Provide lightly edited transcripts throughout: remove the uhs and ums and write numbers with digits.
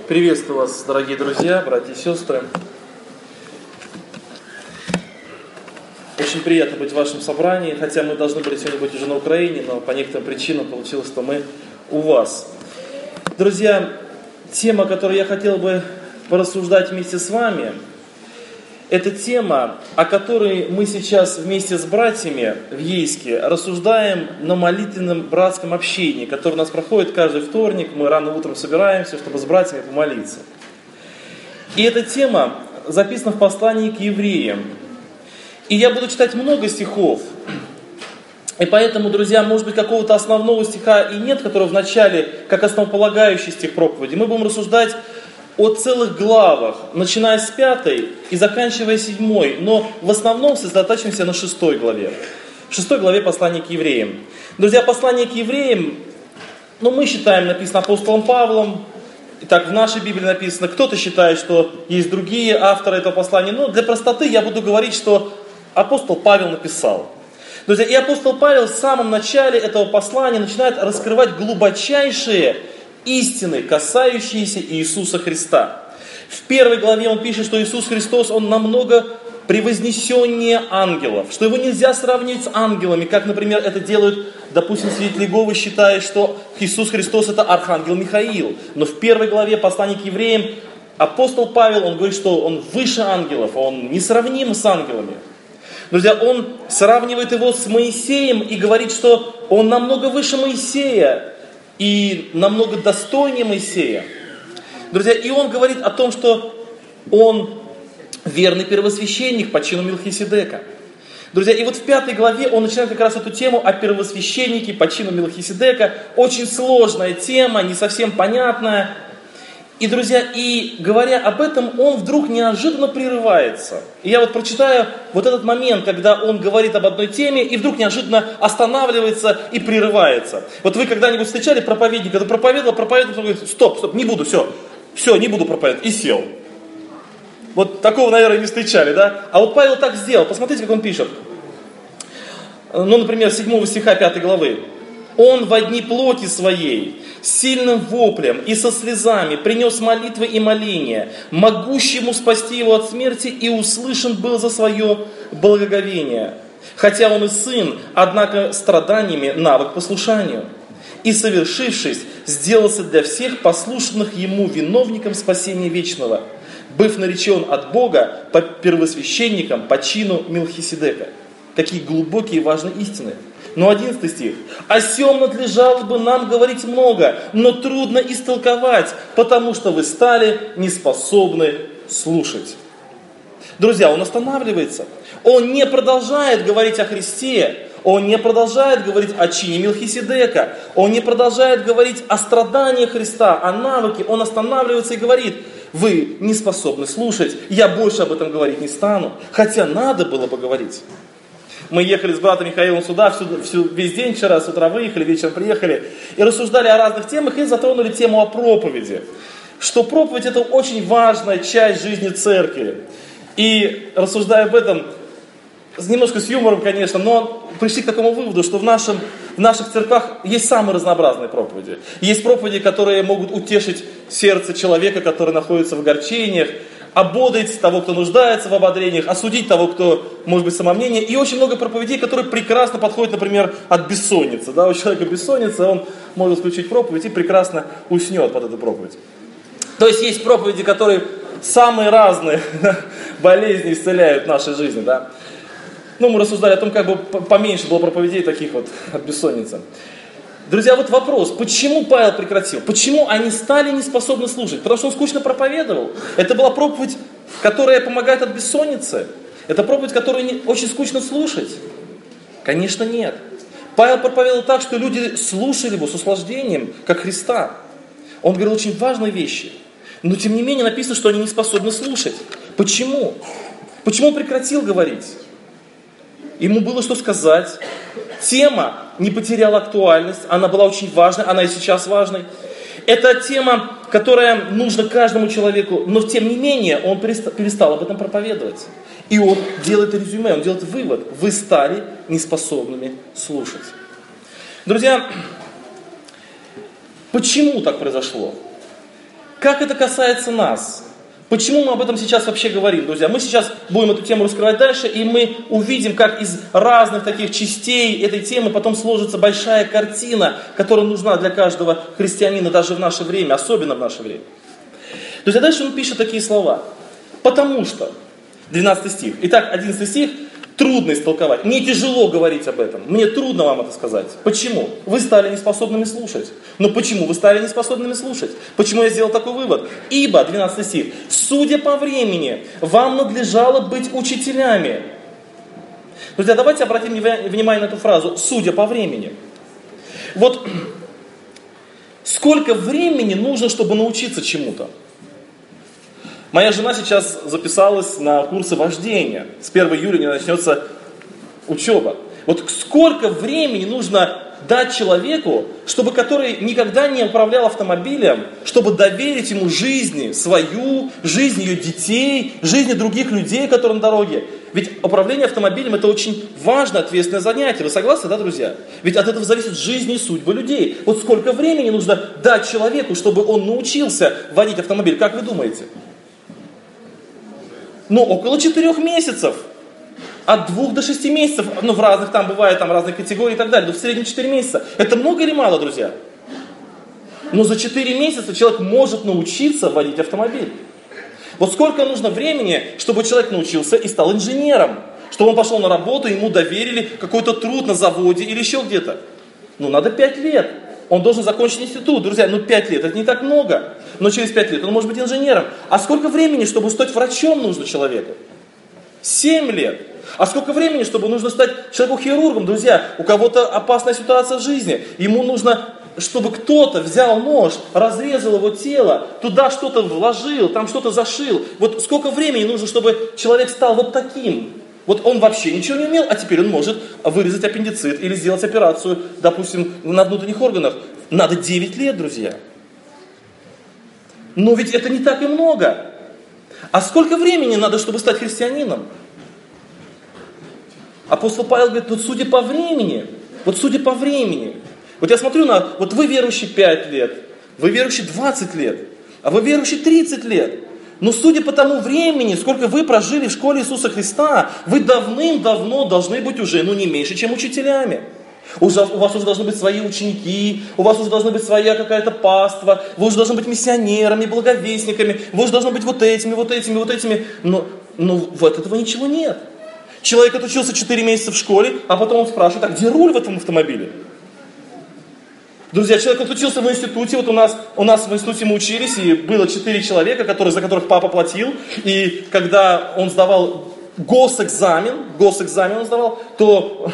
Приветствую вас, дорогие друзья, братья и сестры. Очень приятно быть в вашем собрании, хотя мы должны были сегодня быть уже на Украине, но по некоторым причинам получилось, что мы у вас. Друзья, тема, о которой я хотел бы порассуждать вместе с вами, это тема, о которой мы сейчас вместе с братьями в Ейске рассуждаем на молитвенном братском общении, которое у нас проходит каждый вторник. Мы рано утром собираемся, чтобы с братьями помолиться. И эта тема записана в послании к евреям. И я буду читать много стихов. И поэтому, друзья, может быть, какого-то основного стиха и нет, который в начале, как основополагающий стих проповеди. Мы будем рассуждать о целых главах, начиная с 5 и заканчивая 7, но в основном сосредоточимся на 6 главе. В 6 главе послания к евреям. Друзья, послание к евреям, мы считаем, написано апостолом Павлом, и так в нашей Библии написано, кто-то считает, что есть другие авторы этого послания, но для простоты я буду говорить, что апостол Павел написал. Друзья, и апостол Павел в самом начале этого послания начинает раскрывать глубочайшие истины, касающиеся Иисуса Христа. В 1 главе он пишет, что Иисус Христос, Он намного превознесеннее ангелов, что Его нельзя сравнивать с ангелами, как, например, это делают, допустим, свидетели Иеговы, считая, что Иисус Христос это архангел Михаил. Но в 1 главе послания к евреям апостол Павел, он говорит, что Он выше ангелов, Он несравним с ангелами. Друзья, он сравнивает Его с Моисеем и говорит, что Он намного выше Моисея и намного достойнее Моисея. Друзья, и он говорит о том, что он верный первосвященник по чину Мелхиседека. Друзья, и вот в 5 главе он начинает как раз эту тему о первосвященнике по чину Мелхиседека. Очень сложная тема, не совсем понятная. И, друзья, и говоря об этом, он вдруг неожиданно прерывается. И я вот прочитаю вот этот момент, когда он говорит об одной теме, и вдруг неожиданно останавливается и прерывается. Вот вы когда-нибудь встречали проповедника, который проповедовал, потом говорит, стоп, не буду, все, не буду проповедовать, и сел. Вот такого, наверное, не встречали, да? А вот Павел так сделал, посмотрите, как он пишет. Например, 7 стиха 5 главы. «Он во дни плоти своей, с сильным воплем и со слезами принес молитвы и моления, могущему спасти его от смерти, и услышан был за свое благоговение. Хотя он и сын, однако страданиями навык послушанию. И, совершившись, сделался для всех послушных ему виновником спасения вечного, быв наречен от Бога по первосвященникам по чину Мелхиседека». Какие глубокие и важные истины. Но 11 стих. «О сем надлежало бы нам говорить много, но трудно истолковать, потому что вы стали неспособны слушать». Друзья, он останавливается. Он не продолжает говорить о Христе. Он не продолжает говорить о чине Мелхиседека. Он не продолжает говорить о страданиях Христа, о навыке. Он останавливается и говорит: вы не способны слушать. Я больше об этом говорить не стану. Хотя надо было бы говорить. Мы ехали с братом Михаилом сюда, весь день вчера, с утра выехали, вечером приехали, и рассуждали о разных темах, и затронули тему о проповеди. Что проповедь это очень важная часть жизни церкви. И рассуждая об этом, немножко с юмором, конечно, но пришли к такому выводу, что в наших церквах есть самые разнообразные проповеди. Есть проповеди, которые могут утешить сердце человека, который находится в огорчениях, ободрить того, кто нуждается в ободрениях, осудить того, кто, может быть, самомнение. И очень много проповедей, которые прекрасно подходят, например, от бессонницы. Да, у человека бессонница, он может включить проповедь и прекрасно уснет под эту проповедь. То есть проповеди, которые самые разные болезни исцеляют в нашей жизни. Да? Мы рассуждали о том, как бы поменьше было проповедей таких вот от бессонницы. Друзья, вот вопрос, почему Павел прекратил? Почему они стали неспособны слушать? Потому что он скучно проповедовал. Это была проповедь, которая помогает от бессонницы. Это проповедь, которую очень скучно слушать. Конечно, нет. Павел проповедовал так, что люди слушали его с услаждением, как Христа. Он говорил очень важные вещи. Но тем не менее написано, что они не способны слушать. Почему? Почему он прекратил говорить? Ему было что сказать. Тема не потеряла актуальность, она была очень важной, она и сейчас важной. Это тема, которая нужна каждому человеку, но тем не менее он перестал об этом проповедовать. И он делает резюме, он делает вывод: вы стали неспособными слушать. Друзья, почему так произошло? как это касается нас? Почему мы об этом сейчас вообще говорим, друзья? Мы сейчас будем эту тему раскрывать дальше, и мы увидим, как из разных таких частей этой темы потом сложится большая картина, которая нужна для каждого христианина даже в наше время, особенно в наше время. Друзья, дальше он пишет такие слова. Потому что, 12 стих. Итак, 11 стих. Трудно истолковать. Мне тяжело говорить об этом. Мне трудно вам это сказать. Почему? Вы стали неспособными слушать. Но почему вы стали неспособными слушать? Почему я сделал такой вывод? Ибо, 12 стих, судя по времени, вам надлежало быть учителями. Друзья, давайте обратим внимание на эту фразу. Судя по времени. Вот сколько времени нужно, чтобы научиться чему-то? Моя жена сейчас записалась на курсы вождения. С 1 июля у нее начнется учеба. Вот сколько времени нужно дать человеку, который никогда не управлял автомобилем, чтобы доверить ему жизни свою, жизнь ее детей, жизни других людей, которые на дороге. Ведь управление автомобилем это очень важное, ответственное занятие. Вы согласны, да, друзья? Ведь от этого зависит жизнь и судьба людей. Вот сколько времени нужно дать человеку, чтобы он научился водить автомобиль? Как вы думаете? Около 4 месяцев. От 2 до 6 месяцев. В разных там бывает, разные категории и так далее. Но в среднем 4 месяца. Это много или мало, друзья? Но за 4 месяца человек может научиться водить автомобиль. Вот сколько нужно времени, чтобы человек научился и стал инженером. Чтобы он пошел на работу, ему доверили какой-то труд на заводе или еще где-то. Надо 5 лет. Он должен закончить институт. Друзья, 5 лет, это не так много. Но через 5 лет он может быть инженером. А сколько времени, чтобы стать врачом, нужно человеку? 7 лет. А сколько времени, чтобы нужно стать человеку-хирургом? Друзья, у кого-то опасная ситуация в жизни. Ему нужно, чтобы кто-то взял нож, разрезал его тело, туда что-то вложил, там что-то зашил. Вот сколько времени нужно, чтобы человек стал вот таким? Вот он вообще ничего не умел, а теперь он может вырезать аппендицит или сделать операцию, допустим, на внутренних органах. Надо 9 лет, друзья. Но ведь это не так и много. А сколько времени надо, чтобы стать христианином? Апостол Павел говорит, судя по времени, Вот я смотрю вот вы верующий 5 лет, вы верующий 20 лет, а вы верующий 30 лет. Но судя по тому времени, сколько вы прожили в школе Иисуса Христа, вы давным-давно должны быть уже, не меньше, чем учителями. У вас уже должны быть свои ученики, у вас уже должна быть своя какая-то паства, вы уже должны быть миссионерами, благовестниками, вы уже должны быть вот этими. Но вот этого ничего нет. Человек отучился 4 месяца в школе, а потом он спрашивает, а где руль в этом автомобиле? Друзья, человек отучился в институте, у нас в институте мы учились, и было 4 человека, за которых папа платил, и когда он сдавал госэкзамен он сдавал, то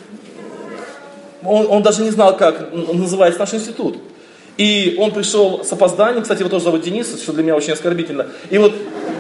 он даже не знал, как называется наш институт. И он пришел с опозданием, кстати, его тоже зовут Денис, что для меня очень оскорбительно. И вот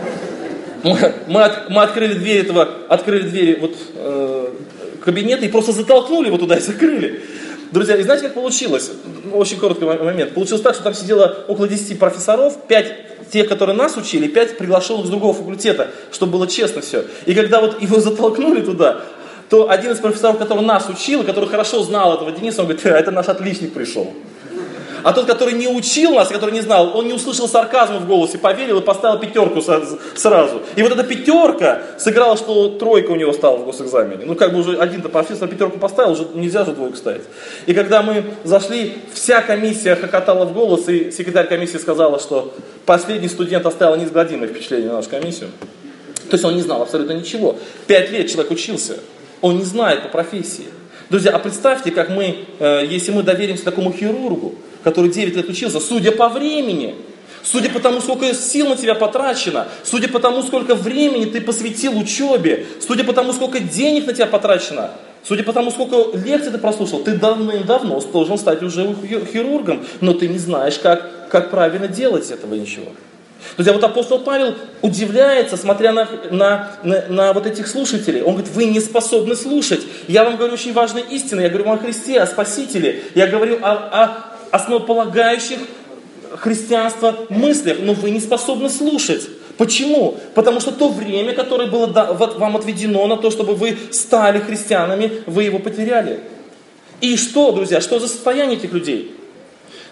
мы открыли двери кабинета и просто затолкнули его туда и закрыли. Друзья, и знаете, как получилось? Очень короткий момент. Получилось так, что там сидело около 10 профессоров, 5 тех, которые нас учили, 5 приглашенных с другого факультета, чтобы было честно все. И когда его затолкнули туда, то один из профессоров, который нас учил, который хорошо знал этого Дениса, он говорит, это наш отличник пришел. А тот, который не учил нас, который не знал, он не услышал сарказма в голосе, поверил и поставил 5 сразу. И вот эта 5 сыграла, что 3 у него стала в госэкзамене. Уже один-то профессор 5 поставил, уже нельзя же 2 ставить. И когда мы зашли, вся комиссия хохотала в голос, и секретарь комиссии сказала, что последний студент оставил неизгладимое впечатление на нашу комиссию. То есть он не знал абсолютно ничего. 5 лет человек учился, он не знает по профессии. Друзья, а представьте, как если мы доверимся такому хирургу, который 9 лет учился, судя по времени, судя по тому, сколько сил на тебя потрачено, судя по тому, сколько времени ты посвятил учебе, судя по тому, сколько денег на тебя потрачено, судя по тому, сколько лекций ты прослушал, ты давным-давно должен стать уже хирургом, но ты не знаешь, как правильно делать этого ничего. Друзья, вот апостол Павел удивляется, смотря на вот этих слушателей. Он говорит, вы не способны слушать. Я вам говорю очень важные истины. Я говорю вам о Христе, о Спасителе. Я говорю о основополагающих христианства мыслях, но вы не способны слушать. Почему? Потому что то время, которое было вам отведено на то, чтобы вы стали христианами, вы его потеряли. И что, друзья, что за состояние этих людей?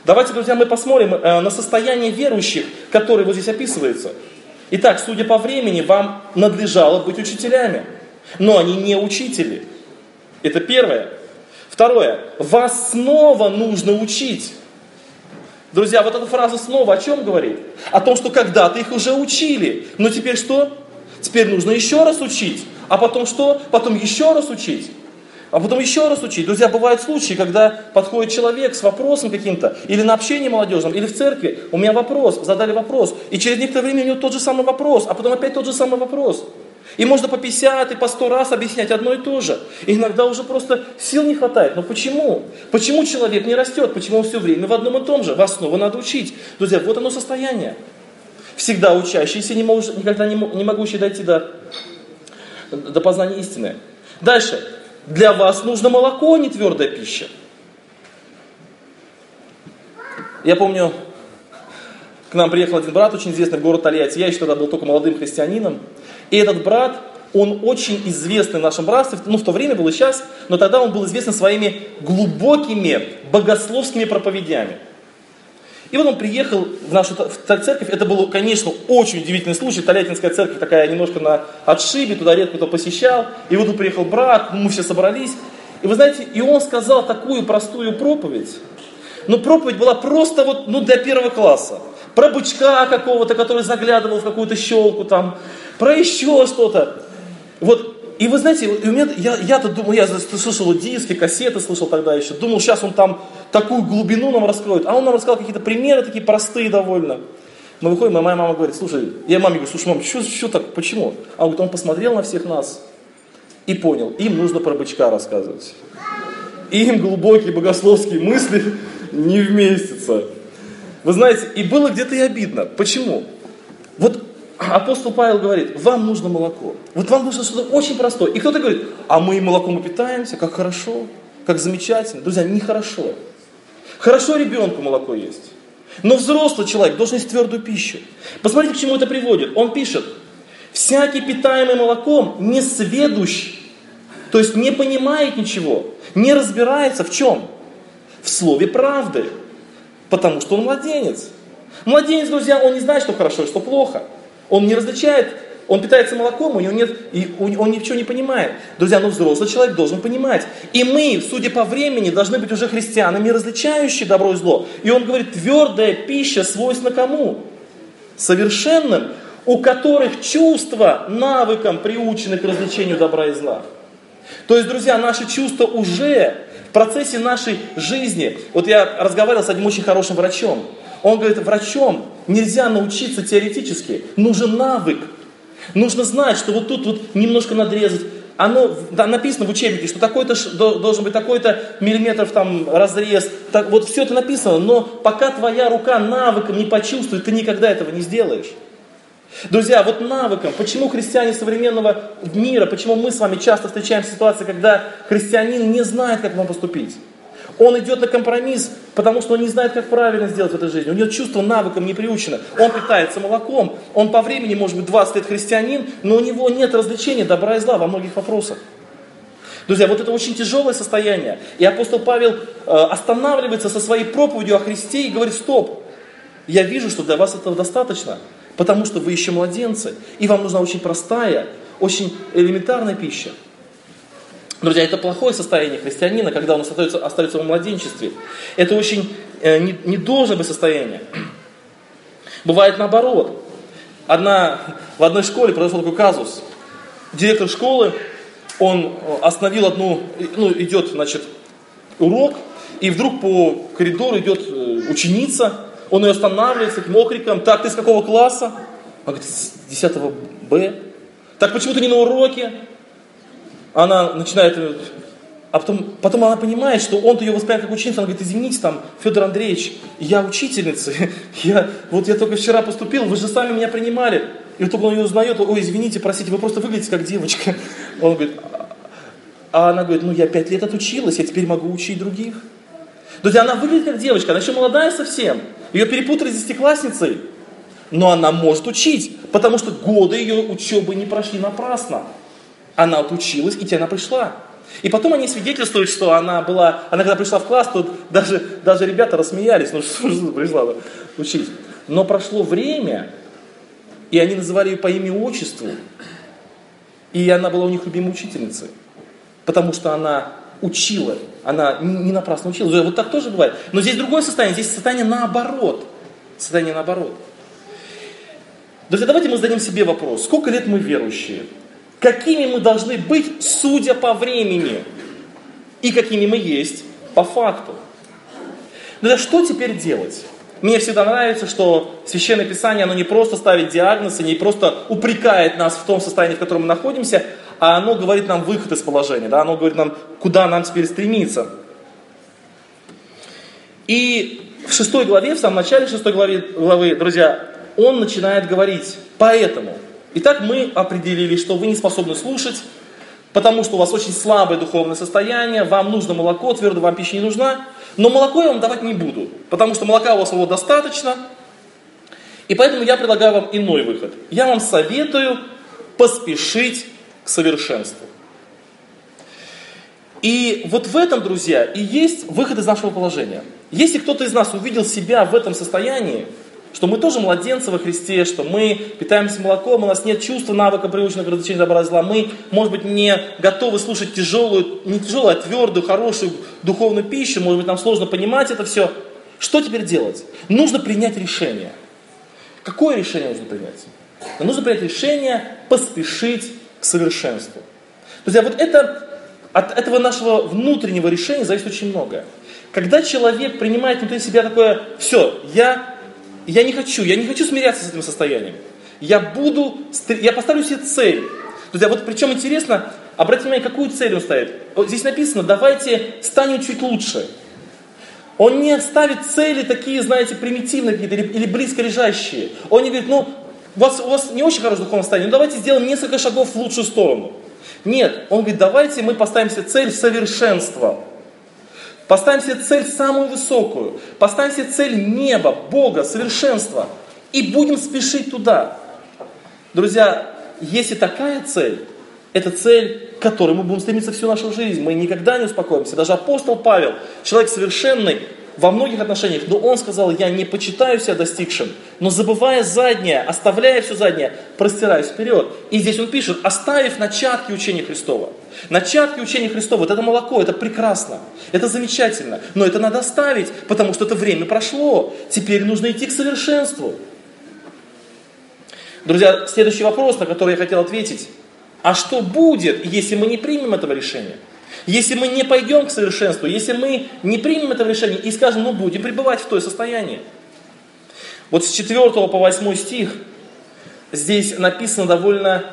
Давайте, друзья, мы посмотрим на состояние верующих, которое вот здесь описывается. Итак, судя по времени, вам надлежало быть учителями, но они не учители. Это первое. Второе. Вас снова нужно учить. Друзья, вот эта фраза снова о чем говорит? О том, что когда-то их уже учили. Но теперь что? Теперь нужно еще раз учить. А потом что? Потом еще раз учить. А потом еще раз учить. Друзья, бывают случаи, когда подходит человек с вопросом каким-то, или на общении молодежном, или в церкви, у меня вопрос, задали вопрос, и через некоторое время у него тот же самый вопрос, а потом опять тот же самый вопрос. И можно по 50 и по 100 раз объяснять одно и то же. И иногда уже просто сил не хватает. Но почему? Почему человек не растет? Почему он все время в одном и том же? Вас снова надо учить. Друзья, вот оно состояние. Всегда учащийся, никогда не могущий дойти до познания истины. Дальше. Для вас нужно молоко, а не твердая пища. Я помню, к нам приехал один брат, очень известный в город Тольятти. Я еще тогда был только молодым христианином. И этот брат, он очень известный в нашем братстве, в то время был и сейчас, но тогда он был известен своими глубокими богословскими проповедями. И вот он приехал в нашу церковь, это был, конечно, очень удивительный случай, Тольяттинская церковь такая немножко на отшибе, туда редко кто посещал, и вот тут приехал брат, мы все собрались, и вы знаете, и он сказал такую простую проповедь, но проповедь была просто для первого класса, про бычка какого-то, который заглядывал в какую-то щелку там, про еще что-то, и вы знаете, я-то думал, я слышал диски, кассеты слышал тогда еще, думал, сейчас он там такую глубину нам раскроет, а он нам рассказал какие-то примеры такие простые довольно. Мы выходим, и моя мама говорит, слушай, я маме говорю, слушай, мам, что так, почему? А он говорит, он посмотрел на всех нас и понял, им нужно про бычка рассказывать. Им глубокие богословские мысли не вместятся. Вы знаете, и было где-то и обидно. Почему? Апостол Павел говорит, вам нужно молоко. Вам нужно что-то очень простое. И кто-то говорит, а мы молоком и питаемся, как хорошо, как замечательно. Друзья, нехорошо. Хорошо ребенку молоко есть. Но взрослый человек должен есть твердую пищу. Посмотрите, к чему это приводит. Он пишет, всякий питаемый молоком не сведущ, то есть не понимает ничего, не разбирается в чем? В слове правды. Потому что он младенец. Младенец, друзья, он не знает, что хорошо и что плохо. Он не различает, он питается молоком, у него нет, он ничего не понимает. Друзья, взрослый человек должен понимать. И мы, судя по времени, должны быть уже христианами, различающие добро и зло. И он говорит, твердая пища свойственна кому? Совершенным, у которых чувства навыкам приучены к развлечению добра и зла. То есть, друзья, наши чувства уже в процессе нашей жизни. Я разговаривал с одним очень хорошим врачом. Он говорит, врачом нельзя научиться теоретически, нужен навык. Нужно знать, что тут немножко надрезать. Оно написано в учебнике, что такой-то должен быть такой-то миллиметров там разрез. Все это написано, но пока твоя рука навыком не почувствует, ты никогда этого не сделаешь. Друзья, навыком, почему христиане современного мира, почему мы с вами часто встречаем ситуации, когда христианин не знает, как вам поступить. Он идет на компромисс, потому что он не знает, как правильно сделать в этой жизни. У него чувство навыком не приучено. Он питается молоком. Он по времени, может быть, 20 лет христианин, но у него нет развлечения добра и зла во многих вопросах. Друзья, это очень тяжелое состояние. И апостол Павел останавливается со своей проповедью о Христе и говорит, стоп, я вижу, что для вас этого достаточно, потому что вы еще младенцы, и вам нужна очень простая, очень элементарная пища. Друзья, это плохое состояние христианина, когда он остается в младенчестве. Это очень не должное быть состояние. Бывает наоборот. В одной школе произошел такой казус. Директор школы, он остановил идет, урок, и вдруг по коридору идет ученица, он ее останавливает с таким окриком, так, ты с какого класса? Она говорит, с 10 Б. Так, почему ты не на уроке? Она начинает, а потом она понимает, что он ее воспринимает как ученицу, она говорит, извините, Федор Андреевич, я учительница, я только вчера поступил, вы же сами меня принимали. И только он ее узнает, ой, извините, простите, вы просто выглядите как девочка. Он говорит, а она говорит, я 5 лет отучилась, я теперь могу учить других. Друзья, она выглядит как девочка, она еще молодая совсем, ее перепутали с 10-классницей, но она может учить, потому что годы ее учебы не прошли напрасно. Она отучилась, и теперь она пришла. И потом они свидетельствуют, что она когда пришла в класс, то даже ребята рассмеялись, ну что же пришла учить. Но прошло время, и они называли ее по имени-отчеству, и она была у них любимой учительницей, потому что она учила, она не напрасно учила. Вот так тоже бывает. Но здесь другое состояние, здесь состояние наоборот. Состояние наоборот. Друзья, давайте мы зададим себе вопрос, сколько лет мы верующие? Какими мы должны быть, судя по времени? И какими мы есть по факту? Друзья, что теперь делать? Мне всегда нравится, что Священное Писание, оно не просто ставит диагноз, и не просто упрекает нас в том состоянии, в котором мы находимся, а оно говорит нам выход из положения, да? Оно говорит нам, куда нам теперь стремиться. И в 6 главе, в самом начале 6 главы, друзья, он начинает говорить, поэтому. Итак, мы определили, что вы не способны слушать, потому что у вас очень слабое духовное состояние, вам нужно молоко, твердо вам пища не нужна, но молоко я вам давать не буду, потому что молока у вас его достаточно, и поэтому я предлагаю вам иной выход. Я вам советую поспешить к совершенству. И вот в этом, друзья, и есть выход из нашего положения. Если кто-то из нас увидел себя в этом состоянии, что мы тоже младенцы во Христе, что мы питаемся молоком, у нас нет чувства, навыка, приученного к различению добра и зла, мы, может быть, не готовы слушать не тяжелую, а твердую, хорошую духовную пищу, может быть, нам сложно понимать это все. Что теперь делать? Нужно принять решение. Какое решение нужно принять? Нужно принять решение поспешить к совершенству. Друзья, вот от этого нашего внутреннего решения зависит очень многое. Когда человек принимает внутри себя такое, все, я не хочу смиряться с этим состоянием. Я поставлю себе цель. Друзья, вот причем интересно, обратите внимание, какую цель он ставит. Вот здесь написано, давайте станем чуть лучше. Он не ставит цели такие, знаете, примитивные какие-то или близко лежащие. Он не говорит, у вас не очень хорошее духовное состояние, давайте сделаем несколько шагов в лучшую сторону. Нет, он говорит, давайте мы поставим себе цель совершенства. Поставим себе цель самую высокую. Поставим себе цель неба, Бога, совершенства. И будем спешить туда. Друзья, если такая цель, это цель, к которой мы будем стремиться всю нашу жизнь. Мы никогда не успокоимся. Даже апостол Павел, человек совершенный во многих отношениях, но он сказал, я не почитаю себя достигшим, но забывая заднее, оставляя все заднее, простираюсь вперед. И здесь он пишет, оставив начатки учения Христова. Начатки учения Христова, вот это молоко, это прекрасно, это замечательно, но это надо оставить, потому что это время прошло, теперь нужно идти к совершенству. Друзья, следующий вопрос, на который я хотел ответить, а что будет, если мы не примем этого решения? Если мы не пойдем к совершенству, если мы не примем этого решения и скажем, будем пребывать в той состоянии. Вот с 4 по 8 стих здесь написано довольно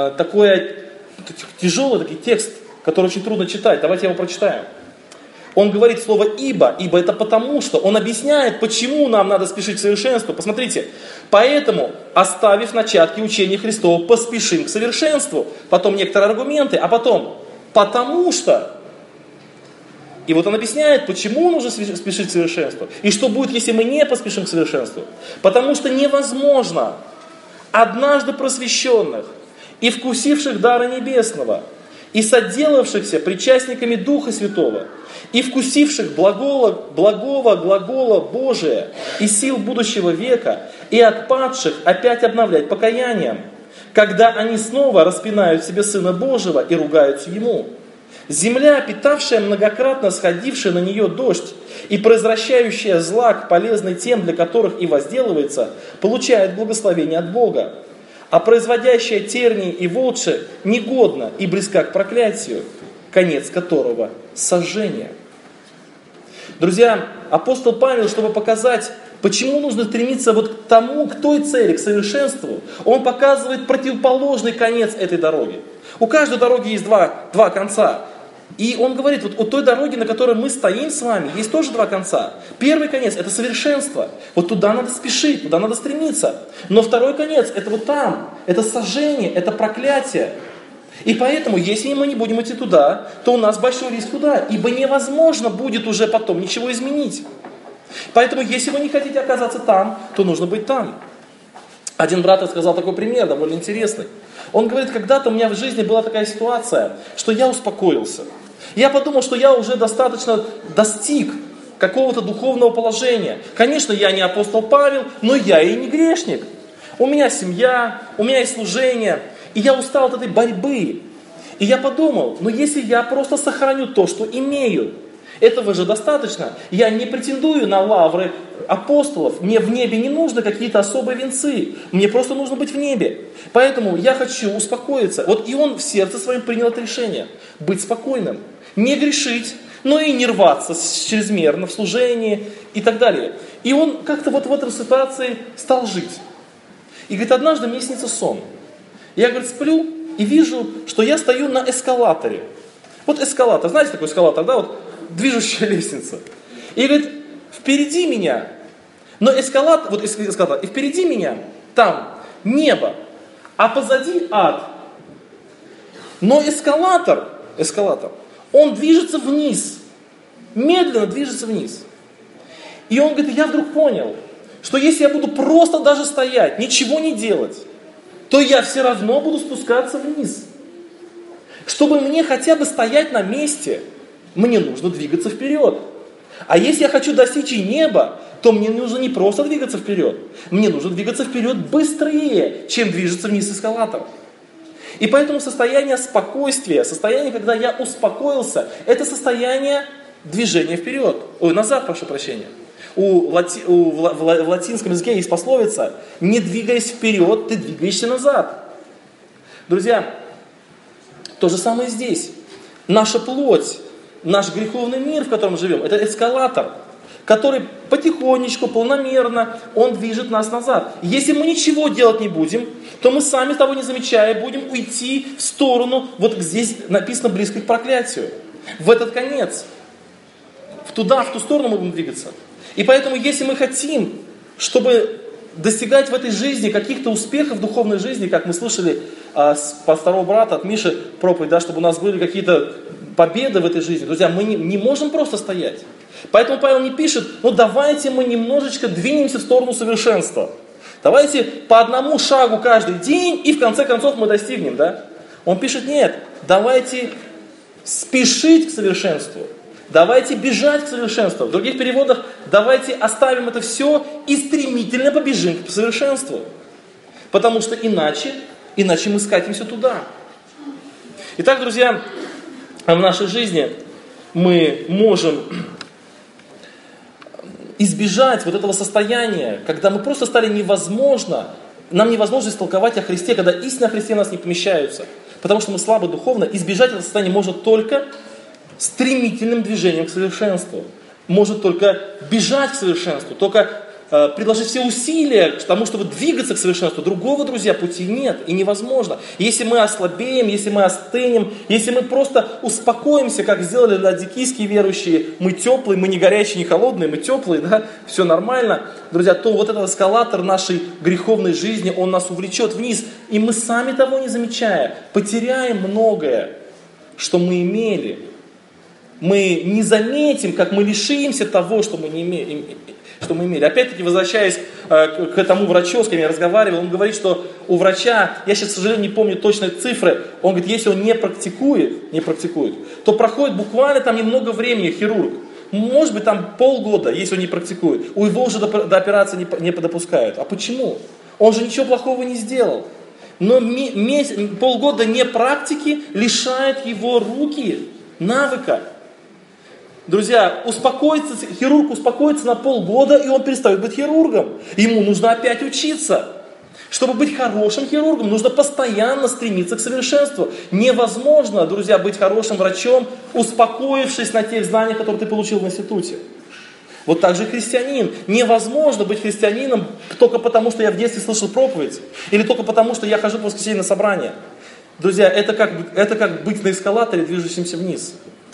тяжелый текст, который очень трудно читать. Давайте я его прочитаю. Он говорит слово «ибо». «Ибо» это потому, что он объясняет, почему нам надо спешить к совершенству. Посмотрите. «Поэтому, оставив начатки учения Христова, поспешим к совершенству». Потом некоторые аргументы, а потом «потому что». И вот он объясняет, почему нужно спешить к совершенству. И что будет, если мы не поспешим к совершенству. Потому что невозможно однажды просвещенных и вкусивших дара небесного, и соделавшихся причастниками Духа Святого, и вкусивших благого глагола Божия и сил будущего века, и отпадших опять обновлять покаянием, когда они снова распинают себе Сына Божьего и ругаются Ему. Земля, питавшая многократно сходивший на нее дождь и произвращающая злак, полезный тем, для которых и возделывается, получает благословение от Бога. А производящая тернии и волчи негодна и близка к проклятию, конец которого – сожжение. Друзья, апостол Павел, чтобы показать, почему нужно стремиться к той цели, к совершенству, он показывает противоположный конец этой дороги. У каждой дороги есть два конца. И он говорит, у той дороги, на которой мы стоим с вами, есть тоже два конца. Первый конец – это совершенство. Вот туда надо спешить, туда надо стремиться. Но второй конец – это там, это сожжение, это проклятие. И поэтому, если мы не будем идти туда, то у нас большой риск туда, ибо невозможно будет уже потом ничего изменить. Поэтому, если вы не хотите оказаться там, то нужно быть там. Один брат рассказал такой пример, довольно интересный. Он говорит, когда-то у меня в жизни была такая ситуация, что я успокоился. Я подумал, что я уже достаточно достиг какого-то духовного положения. Конечно, я не апостол Павел, но я и не грешник. У меня семья, у меня есть служение, и я устал от этой борьбы. И я подумал, если я просто сохраню то, что имею, этого же достаточно. Я не претендую на лавры апостолов. Мне в небе не нужны какие-то особые венцы. Мне просто нужно быть в небе. Поэтому я хочу успокоиться. И он в сердце своем принял это решение. Быть спокойным. Не грешить, но и не рваться чрезмерно в служении и так далее. И он как-то в этой ситуации стал жить. И говорит, однажды мне снится сон. Я, говорит, сплю и вижу, что я стою на эскалаторе. Эскалатор, знаете такой эскалатор, да? Движущая лестница. И говорит, впереди меня, но эскалатор, и впереди меня там небо, а позади ад. Но эскалатор, он движется вниз, медленно движется вниз. И он говорит, я вдруг понял, что если я буду просто даже стоять, ничего не делать, то я все равно буду спускаться вниз. Чтобы мне хотя бы стоять на месте, мне нужно двигаться вперед. А если я хочу достичь и неба, то мне нужно не просто двигаться вперед, мне нужно двигаться вперед быстрее, чем движется вниз эскалатор. И поэтому состояние спокойствия, состояние, когда я успокоился, это состояние движения вперед. Назад, прошу прощения. В латинском языке есть пословица: не двигаясь вперед, ты двигаешься назад. Друзья, то же самое здесь. Наша плоть, наш греховный мир, в котором мы живем, это эскалатор, который потихонечку, планомерно, он движет нас назад. Если мы ничего делать не будем, то мы сами того не замечая будем уйти в сторону, здесь написано, близко к проклятию, в этот конец. В ту сторону мы будем двигаться. И поэтому, если мы хотим, чтобы достигать в этой жизни каких-то успехов в духовной жизни, как мы слышали от второго брата, от Миши проповедь, чтобы у нас были какие-то победы в этой жизни, друзья, мы не можем просто стоять. Поэтому Павел не пишет, давайте мы немножечко двинемся в сторону совершенства. Давайте по одному шагу каждый день, и в конце концов мы достигнем, да? Он пишет, нет, давайте спешить к совершенству. Давайте бежать к совершенству. В других переводах, давайте оставим это все и стремительно побежим к совершенству. Потому что иначе мы скатимся туда. Итак, друзья, в нашей жизни мы можем избежать этого состояния, когда мы просто стали нам невозможно истолковать о Христе, когда истины о Христе в нас не помещаются. Потому что мы слабы духовно. Избежать этого состояния может только стремительным движением к совершенству. Может только бежать к совершенству, только приложить все усилия к тому, чтобы двигаться к совершенству. Другого, друзья, пути нет и невозможно. Если мы ослабеем, если мы остынем, если мы просто успокоимся, как сделали ладикийские верующие, мы теплые, мы не горячие, не холодные, мы теплые, да, все нормально, друзья, то этот эскалатор нашей греховной жизни, он нас увлечет вниз, и мы сами того не замечая, потеряем многое, что мы имели. Мы не заметим, как мы лишимся того, что мы не имели. Опять-таки, возвращаясь к тому врачу, с кем я разговаривал, он говорит, что у врача, я сейчас, к сожалению, не помню точной цифры, он говорит, если он не практикует, то проходит буквально немного времени хирург. Может быть, полгода, если он не практикует. У его уже до операции не допускают. А почему? Он же ничего плохого не сделал. Но полгода непрактики лишает его руки навыка. Друзья, хирург успокоится на полгода, и он перестает быть хирургом. Ему нужно опять учиться. Чтобы быть хорошим хирургом, нужно постоянно стремиться к совершенству. Невозможно, друзья, быть хорошим врачом, успокоившись на тех знаниях, которые ты получил в институте. Вот так же и христианин. Невозможно быть христианином только потому, что я в детстве слышал проповедь. Или только потому, что я хожу в воскресенье на собрание. Друзья, это как быть на эскалаторе, движущемся вниз.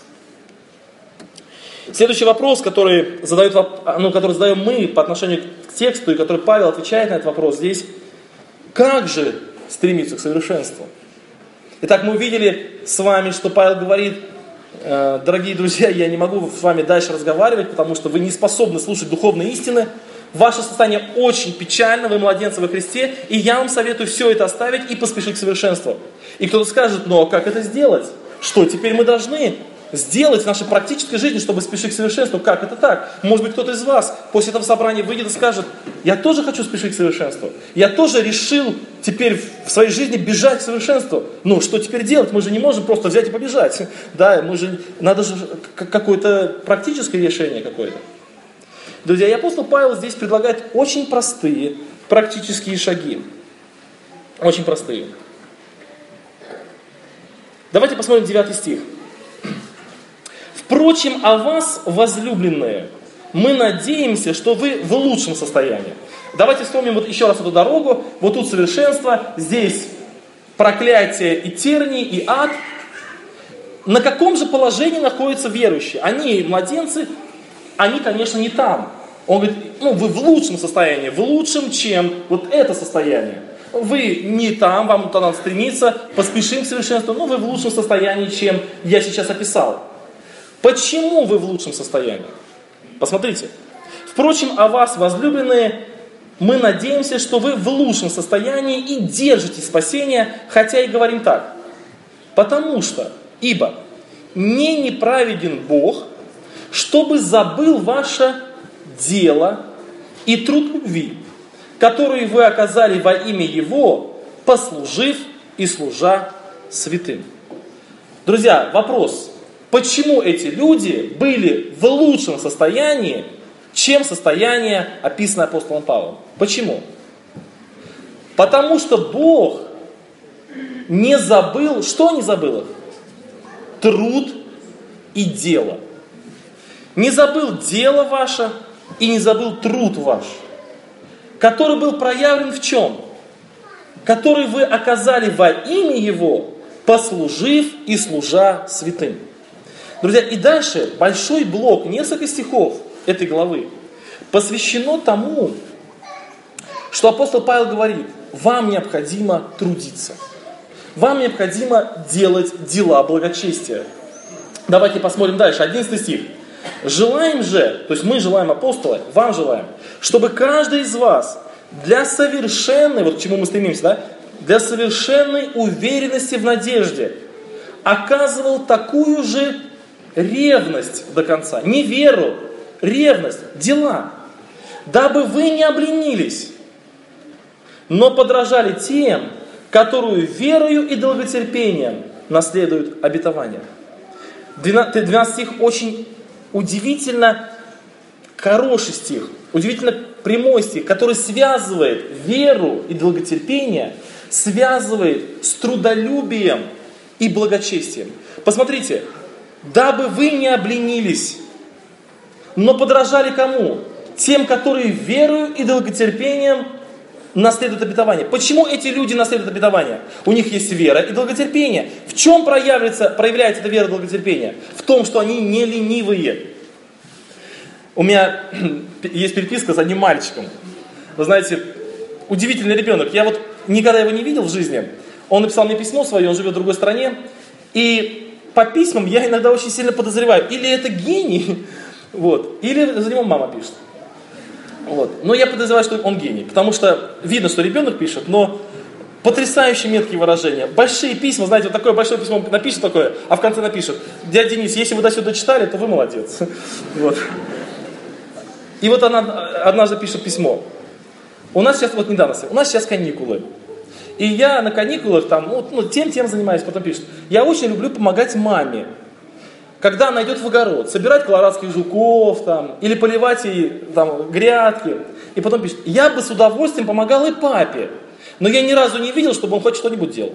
Следующий вопрос, который задаем мы по отношению к тексту, и который Павел отвечает на этот вопрос здесь. Как же стремиться к совершенству? Итак, мы увидели с вами, что Павел говорит, дорогие друзья, я не могу с вами дальше разговаривать, потому что вы не способны слушать духовные истины. Ваше состояние очень печально, вы младенцы во Христе, и я вам советую все это оставить и поспешить к совершенству. И кто-то скажет, а как это сделать? Что теперь мы должны? сделать в нашей практической жизни, чтобы спешить к совершенству? Как это так? Может быть, кто-то из вас после этого собрания выйдет и скажет: я тоже хочу спешить к совершенству. Я тоже решил теперь в своей жизни бежать к совершенству. Ну, что теперь делать? Мы же не можем просто взять и побежать. Да, надо же какое-то практическое решение какое-то. Друзья, и апостол Павел здесь предлагает очень простые практические шаги. Очень простые. Давайте посмотрим 9 стих. «Впрочем, о вас, возлюбленные, мы надеемся, что вы в лучшем состоянии». Давайте вспомним вот еще раз эту дорогу. Вот тут совершенство, здесь проклятие и тернии, и ад. На каком же положении находятся верующие? Они младенцы, они, конечно, не там. Он говорит: вы в лучшем состоянии, в лучшем, чем вот это состояние. Вы не там, вам туда надо стремиться, поспешим к совершенству, но вы в лучшем состоянии, чем я сейчас описал. Почему вы в лучшем состоянии? Посмотрите. «Впрочем, о вас, возлюбленные, мы надеемся, что вы в лучшем состоянии и держите спасение, хотя и говорим так. Потому что, ибо не неправеден Бог, чтобы забыл ваше дело и труд любви, который вы оказали во имя Его, послужив и служа святым». Друзья, вопрос: почему эти люди были в лучшем состоянии, чем состояние, описанное апостолом Павлом? Почему? Потому что Бог не забыл, что не забыл их? Труд и дело. Не забыл дело ваше и не забыл труд ваш, который был проявлен в чем? Который вы оказали во имя Его, послужив и служа святым. Друзья, и дальше большой блок, несколько стихов этой главы посвящено тому, что апостол Павел говорит: вам необходимо трудиться. Вам необходимо делать дела благочестия. Давайте посмотрим дальше, 11 стих. «Желаем же», то есть мы желаем, апостолы, вам желаем, чтобы каждый из вас для совершенной, вот к чему мы стремимся, да, для совершенной уверенности в надежде оказывал такую же ревность до конца. Не веру, ревность, дела. Дабы вы не обленились, но подражали тем, которую верою и долготерпением наследуют обетование. 12 стих очень удивительно хороший стих, удивительно прямой стих, который связывает веру и долготерпение, связывает с трудолюбием и благочестием. Посмотрите, дабы вы не обленились, но подражали кому? Тем, которые верою и долготерпением наследуют обетование. Почему эти люди наследуют обетование? У них есть вера и долготерпение. В чем проявляется эта вера и долготерпение? В том, что они не ленивые. У меня есть переписка с одним мальчиком. Вы знаете, удивительный ребенок. Я вот никогда его не видел в жизни. Он написал мне письмо свое, он живет в другой стране. И по письмам я иногда очень сильно подозреваю, или это гений, вот, или за него мама пишет. Вот. Но я подозреваю, что он гений, потому что видно, что ребенок пишет, но потрясающе меткие выражения. Большие письма, знаете, вот такое большое письмо напишет такое, а в конце напишет: дядя Денис, если вы до сюда читали, то вы молодец. Вот. И вот она однажды пишет письмо. У нас сейчас каникулы. И я на каникулах тем занимаюсь, потом пишет: я очень люблю помогать маме. Когда она идет в огород, собирать колорадских жуков, или поливать ей грядки. И потом пишет: я бы с удовольствием помогал и папе, но я ни разу не видел, чтобы он хоть что-нибудь делал.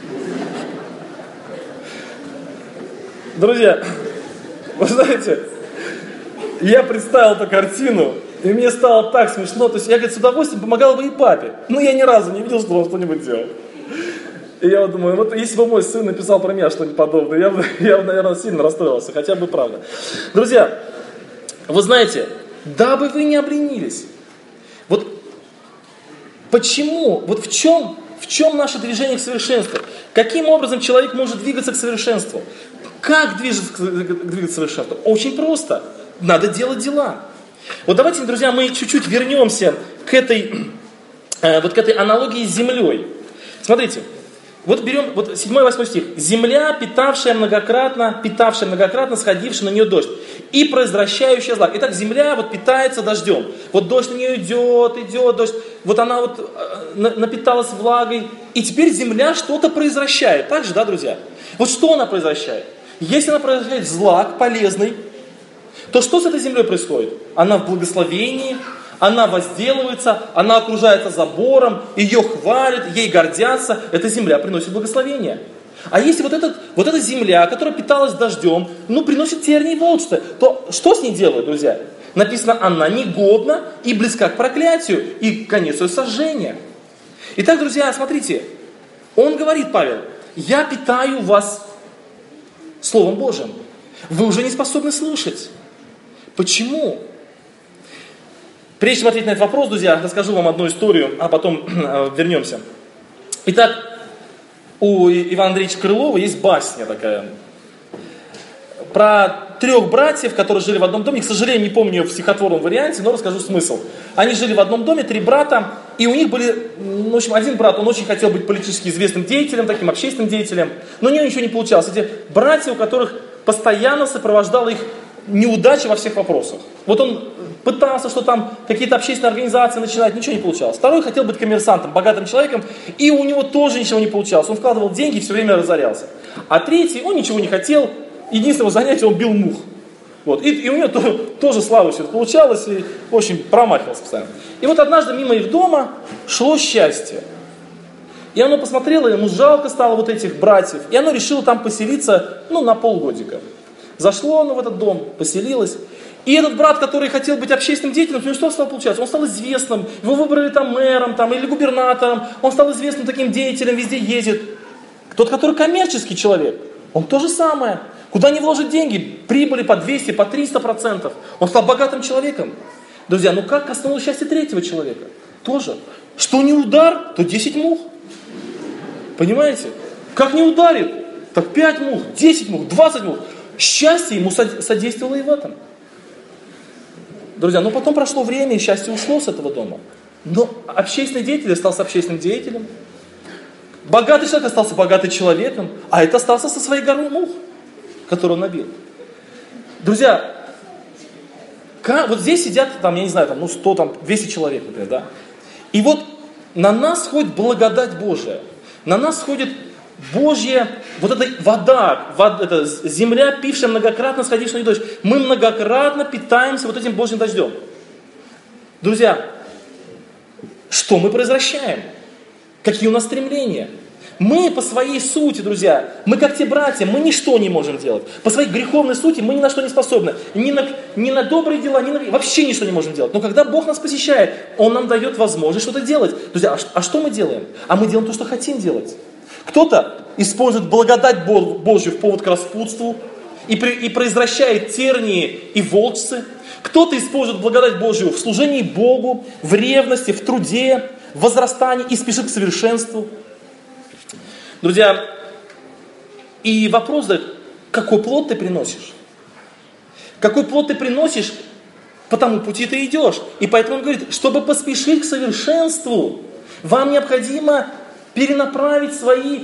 Друзья, вы знаете, я представил эту картину, и мне стало так смешно. То есть я, говорит, с удовольствием помогал бы и папе, но я ни разу не видел, чтобы он что-нибудь делал. И я вот думаю, вот если бы мой сын написал про меня что-нибудь подобное, я бы, наверное, сильно расстроился, хотя бы правда. Друзья, вы знаете, дабы вы не обленились. Вот почему, вот в чем наше движение к совершенству? Каким образом человек может двигаться к совершенству? Как двигаться к совершенству? Очень просто. Надо делать дела. Вот давайте, друзья, мы чуть-чуть вернемся к этой аналогии с землей. Смотрите, Вот берем 7-8 стих. «Земля, питавшая многократно, сходивший на нее дождь, и произвращающая злак». Итак, земля питается дождем. Вот дождь на нее идет дождь. Вот она напиталась влагой. И теперь земля что-то произвращает. Так же, да, друзья? Вот что она произвращает? Если она произвращает злак полезный, то что с этой землей происходит? Она в благословении, она возделывается, она окружается забором, ее хвалят, ей гордятся. Эта земля приносит благословение. А если вот эта земля, которая питалась дождем, приносит тернии и волчцы, то что с ней делают, друзья? Написано, она негодна и близка к проклятию, и конец ее сожжения. Итак, друзья, смотрите, он говорит, Павел, я питаю вас Словом Божьим. Вы уже не способны слушать. Почему? Прежде чем ответить на этот вопрос, друзья, расскажу вам одну историю, а потом вернемся. Итак, у Ивана Андреевича Крылова есть басня такая. Про 3 братьев, которые жили в одном доме. К сожалению, не помню ее в стихотворном варианте, но расскажу смысл. Они жили в одном доме, 3 брата, и у них были, в общем, один брат, он очень хотел быть политически известным деятелем, таким общественным деятелем, но у него ничего не получалось. Эти братья, у которых постоянно сопровождала их неудача во всех вопросах. Вот он пытался, что там какие-то общественные организации начинать, ничего не получалось. Второй хотел быть коммерсантом, богатым человеком, и у него тоже ничего не получалось. Он вкладывал деньги и все время разорялся. А третий, он ничего не хотел, единственное занятие, он бил мух. Вот. И у него тоже слава все это получалось, и, в общем, промахивался постоянно. И вот однажды мимо их дома шло счастье. И оно посмотрело, ему жалко стало вот этих братьев, и оно решило там поселиться, на полгодика. Зашло оно в этот дом, поселилось. И этот брат, который хотел быть общественным деятелем, у него что стало получаться? Он стал известным, его выбрали там мэром или губернатором, он стал известным таким деятелем, везде ездит. Тот, который коммерческий человек, он то же самое. Куда не вложить деньги, прибыли по 200, по 300%. Он стал богатым человеком. Друзья, как коснулось счастье третьего человека? Тоже. Что не удар, то 10 мух. Понимаете? Как не ударит, так 5 мух, 10 мух, 20 мух. Счастье ему содействовало и в этом. Друзья, потом прошло время, и счастье ушло с этого дома. Но общественный деятель остался общественным деятелем. Богатый человек остался богатым человеком, а это остался со своей горой мух, которую он набил. Друзья, вот здесь сидят, я не знаю, 100, 200 человек, например, да? И вот на нас сходит благодать Божия. На нас сходит Божья, вот эта вода, эта земля, пившая многократно, сходившая на дождь. Мы многократно питаемся вот этим Божьим дождем. Друзья, что мы произвращаем? Какие у нас стремления? Мы по своей сути, друзья, мы как те братья, мы ничто не можем делать. По своей греховной сути мы ни на что не способны. Ни на добрые дела, вообще ничто не можем делать. Но когда Бог нас посещает, Он нам дает возможность что-то делать. Друзья, а что мы делаем? А мы делаем то, что хотим делать. Кто-то использует благодать Божью в повод к распутству и произвращает тернии и волчцы. Кто-то использует благодать Божью в служении Богу, в ревности, в труде, в возрастании и спешит к совершенству. Друзья, и вопрос задает, какой плод ты приносишь? Какой плод ты приносишь, по тому пути ты идешь. И поэтому он говорит, чтобы поспешить к совершенству, вам необходимо перенаправить свои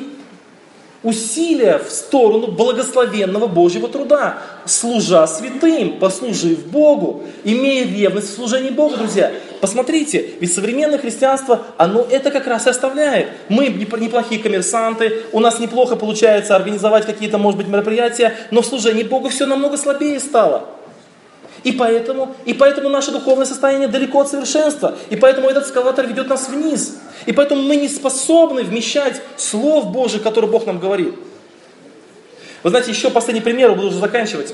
усилия в сторону благословенного Божьего труда, служа святым, послужив Богу, имея ревность в служении Богу, друзья. Посмотрите, ведь современное христианство, оно это как раз и оставляет. Мы неплохие коммерсанты, у нас неплохо получается организовать какие-то, может быть, мероприятия, но в служении Богу все намного слабее стало. И поэтому наше духовное состояние далеко от совершенства. И поэтому этот эскалатор ведет нас вниз. И поэтому мы не способны вмещать слов Божьих, которые Бог нам говорит. Вы знаете, еще последний пример, буду уже заканчивать.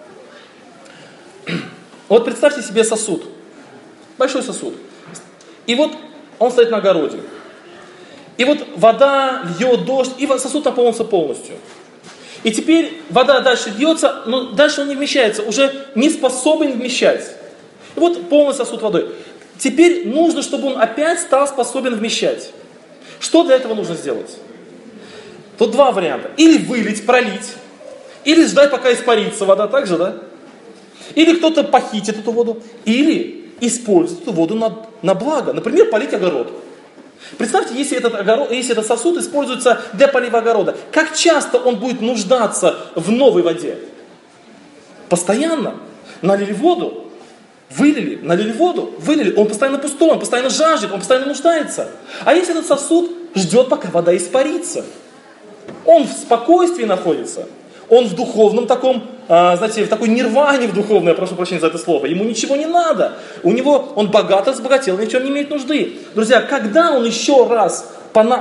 Вот представьте себе сосуд. Большой сосуд. И вот он стоит на огороде. И вот вода льет, дождь, и сосуд наполнился полностью. И теперь вода дальше льется, но дальше он не вмещается, уже не способен вмещать. И вот полный сосуд водой. Теперь нужно, чтобы он опять стал способен вмещать. Что для этого нужно сделать? Тут 2 варианта. Или вылить, пролить, или ждать, пока испарится вода, так же, да? Или кто-то похитит эту воду, или использовать эту воду на благо. Например, полить огород. Представьте, если этот сосуд используется для полива огорода, как часто он будет нуждаться в новой воде? Постоянно. Налили воду, вылили, налили воду, вылили. Он постоянно пустой, он постоянно жаждет, он постоянно нуждается. А если этот сосуд ждет, пока вода испарится? Он в спокойствии находится. Он в духовном таком, знаете, в такой нирване в духовной, я прошу прощения за это слово. Ему ничего не надо. Он богато разбогател, ни в чем не имеет нужды. Друзья, когда он еще раз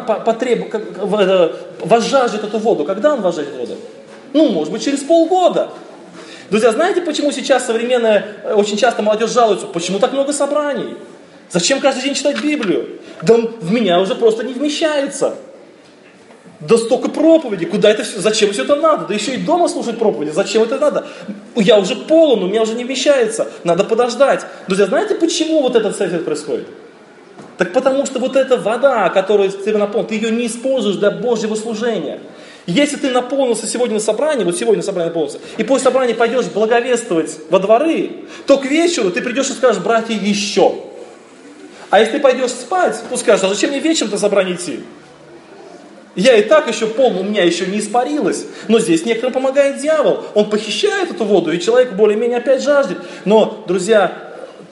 возжаждет эту воду? Когда он возжаждет воду? Может быть, через полгода. Друзья, знаете, почему сейчас очень часто молодежь жалуется? Почему так много собраний? Зачем каждый день читать Библию? Да в меня уже просто не вмещается. Да столько проповедей, зачем все это надо? Да еще и дома слушать проповеди, зачем это надо? Я уже полон, у меня уже не вмещается, надо подождать. Друзья, знаете, почему вот этот совет происходит? Так потому что вот эта вода, которую ты наполнил, ты ее не используешь для Божьего служения. Если ты наполнился сегодня на собрании, наполнился, и после собрания пойдешь благовествовать во дворы, то к вечеру ты придешь и скажешь: братья, еще. А если ты пойдешь спать, то скажешь: а зачем мне вечером на собрание идти? Я и так еще полный, у меня еще не испарилось. Но здесь некоторым помогает дьявол. Он похищает эту воду, и человек более-менее опять жаждет. Но, друзья,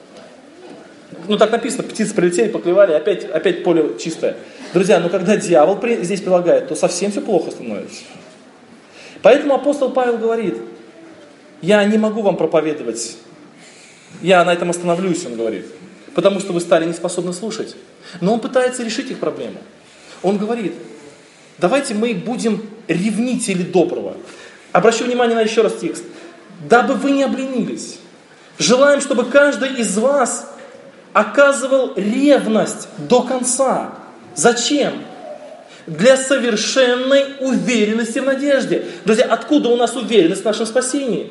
так написано: птицы прилетели, поклевали, опять поле чистое. Друзья, когда дьявол здесь прилагает, то совсем все плохо становится. Поэтому апостол Павел говорит: я не могу вам проповедовать. Я на этом остановлюсь, он говорит. Потому что вы стали неспособны слушать. Но он пытается решить их проблему. Он говорит: давайте мы будем ревнители доброго. Обращу внимание на еще раз текст. Дабы вы не обленились. Желаем, чтобы каждый из вас оказывал ревность до конца. Зачем? Для совершенной уверенности в надежде. Друзья, откуда у нас уверенность в нашем спасении?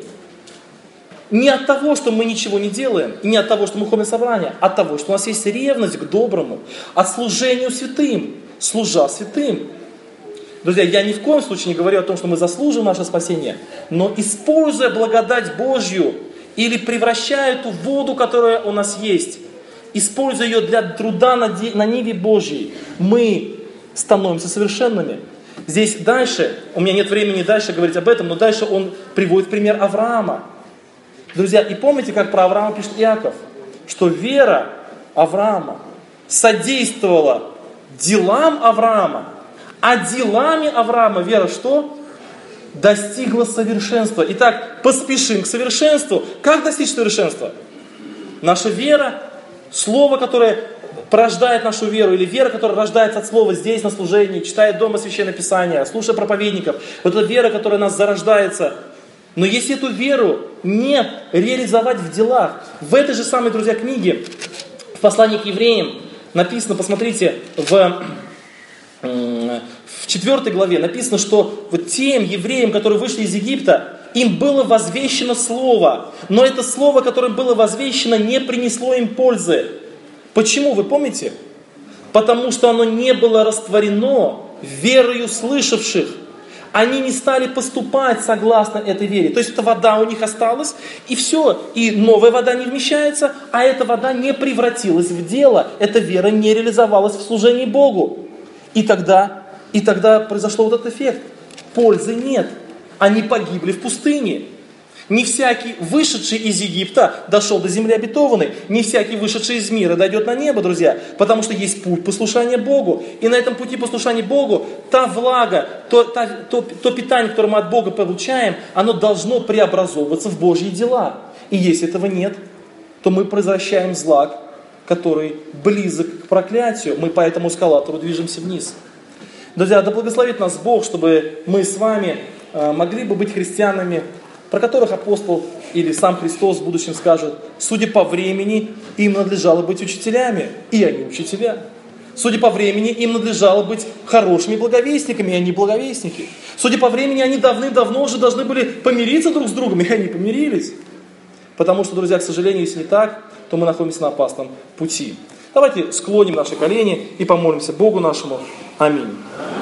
Не от того, что мы ничего не делаем, и не от того, что мы ходим на собрания, а от того, что у нас есть ревность к доброму, от служению святым, служа святым. Друзья, я ни в коем случае не говорю о том, что мы заслуживаем наше спасение, но используя благодать Божью или превращая эту воду, которая у нас есть, используя ее для труда на ниве Божьей, мы становимся совершенными. Здесь дальше, у меня нет времени дальше говорить об этом, но дальше он приводит пример Авраама. Друзья, и помните, как про Авраама пишет Иаков, что вера Авраама содействовала делам Авраама, а делами Авраама вера что? Достигла совершенства. Итак, поспешим к совершенству. Как достичь совершенства? Наша вера, слово, которое порождает нашу веру, или вера, которая рождается от слова здесь на служении, читает дома Священное Писание, слушая проповедников. Вот эта вера, которая у нас зарождается. Но если эту веру не реализовать в делах, в этой же самой, друзья, книге, в послании к евреям, написано, посмотрите, в 4 главе написано, что вот тем евреям, которые вышли из Египта, им было возвещено слово, но это слово, которое было возвещено, не принесло им пользы. Почему, вы помните? Потому что оно не было растворено верою слышавших. Они не стали поступать согласно этой вере. То есть эта вода у них осталась, и все. И новая вода не вмещается, а эта вода не превратилась в дело. Эта вера не реализовалась в служении Богу. И тогда произошел вот этот эффект. Пользы нет. Они погибли в пустыне. Не всякий вышедший из Египта дошел до земли обетованной. Не всякий вышедший из мира дойдет на небо, друзья. Потому что есть путь послушания Богу. И на этом пути послушания Богу та влага, то питание, которое мы от Бога получаем, оно должно преобразовываться в Божьи дела. И если этого нет, то мы произвращаем злак, который близок к проклятию. Мы по этому эскалатору движемся вниз. Друзья, да благословит нас Бог, чтобы мы с вами могли бы быть христианами, про которых апостол или сам Христос в будущем скажет: судя по времени, им надлежало быть учителями, и они учителя. Судя по времени, им надлежало быть хорошими благовестниками, и они благовестники. Судя по времени, они давным-давно уже должны были помириться друг с другом, и они помирились. Потому что, друзья, к сожалению, если не так, то мы находимся на опасном пути. Давайте склоним наши колени и помолимся Богу нашему. Аминь.